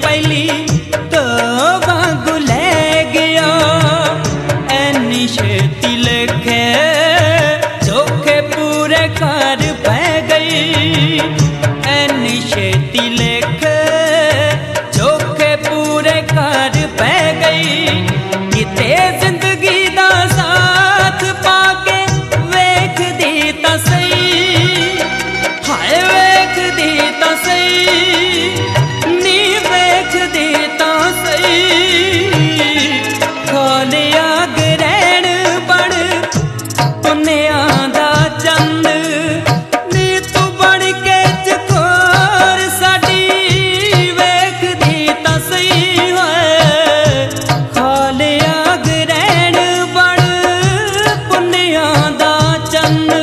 पहली तो वांगू ले गया। ऐनी छेती लिखे धोखे पूरे कर पै गई। ऐनी छेती लिखे धोखे पूरे कर पै गई। किते जिंदगी दा साथ पाके वेख दी तां सही। हाय वेख दी तां सही नी वेख दी तां सही। खोलिया ग्रहण बण पुन्निया दा चंद नी तू बन के चकोर साडी वेख दी तां सही। होए खोलिया ग्रहण बण पुन्निया दा चंद।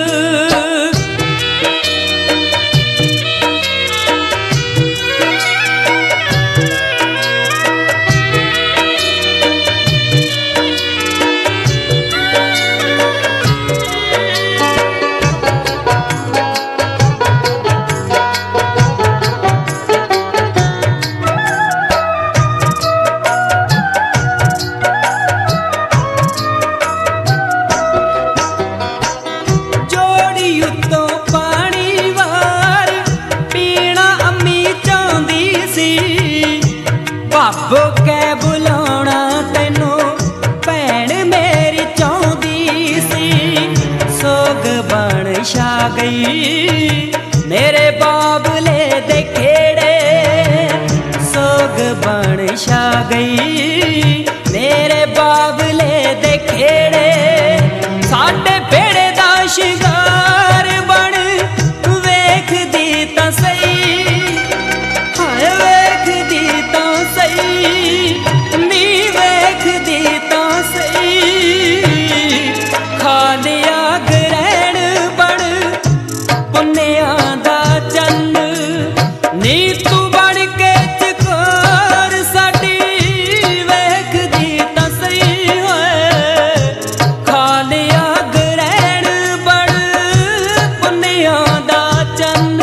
भाबो कै बुलाना तैनू भैन मेरी चाहती सी। सोग बन छा गई मेरे बाबले दे खेड़े। सोग बन छा गई मेरे बाबले दे खेड़े। साडे बेड़े दा शिंगार बन वेख दी तां सही। हाय वेख दी तां सही नी वेख दी तां सही। खालिया ग्रहण बण पुन्निया दा चंद नी तू बन के चकोर साडी वेख दी तां सही। होए खालिया ग्रहण बण पुन्निया दा चंद।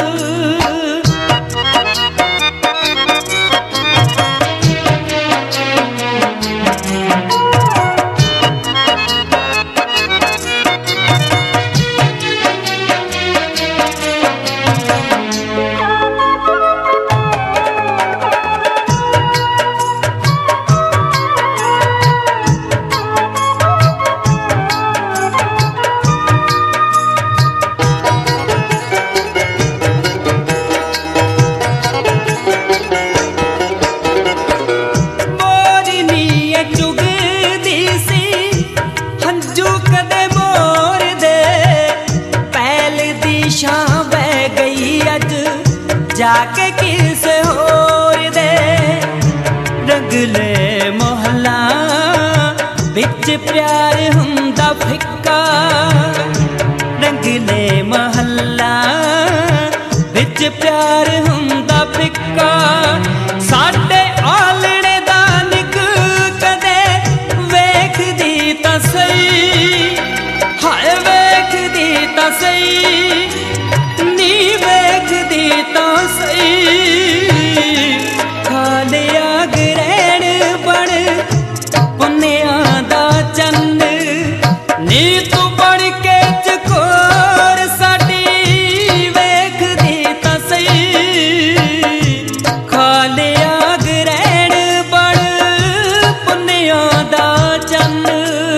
जाके किस होर दे रंगले मोहल्ला बिच प्यार हुंदा फिक्का। रंगले मोहल्ला बिच प्यार हुंदा फिक्का। साडे आलणे दा निक कदे वेख दी तां सही। हाय वेख दी तां सही नी वेख दी तां सही। खालिया ग्रहण बण पुन्निया दा चंद नी तू बन के चकोर साडी वेख दी तां सही। खालिया ग्रहण बण पुन्निया दा चंद।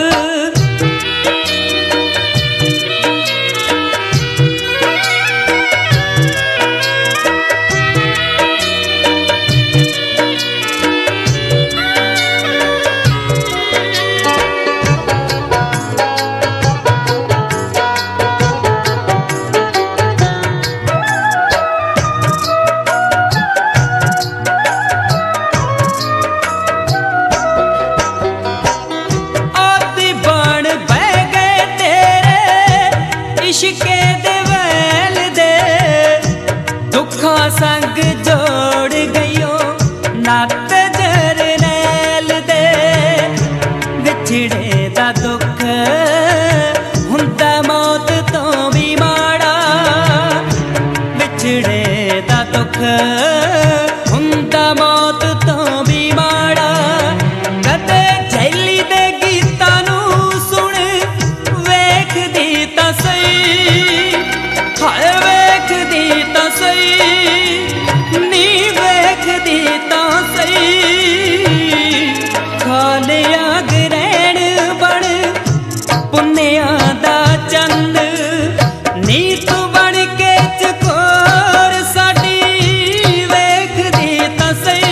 इश्के दे वैल दे दुखां संग जोड़ गईयो नात जरनैल दे। विछड़े दा दुख हुंदा मौत तो भी माड़ा। विछड़े दा दुख हुंदा मौत तो ਚੰਦ ਨੀਤ ਬਣ ਕੇ ਚਕੋਰ ਸਾਡੀ ਵੇਖਦੀ ਤਾਂ ਸਹੀ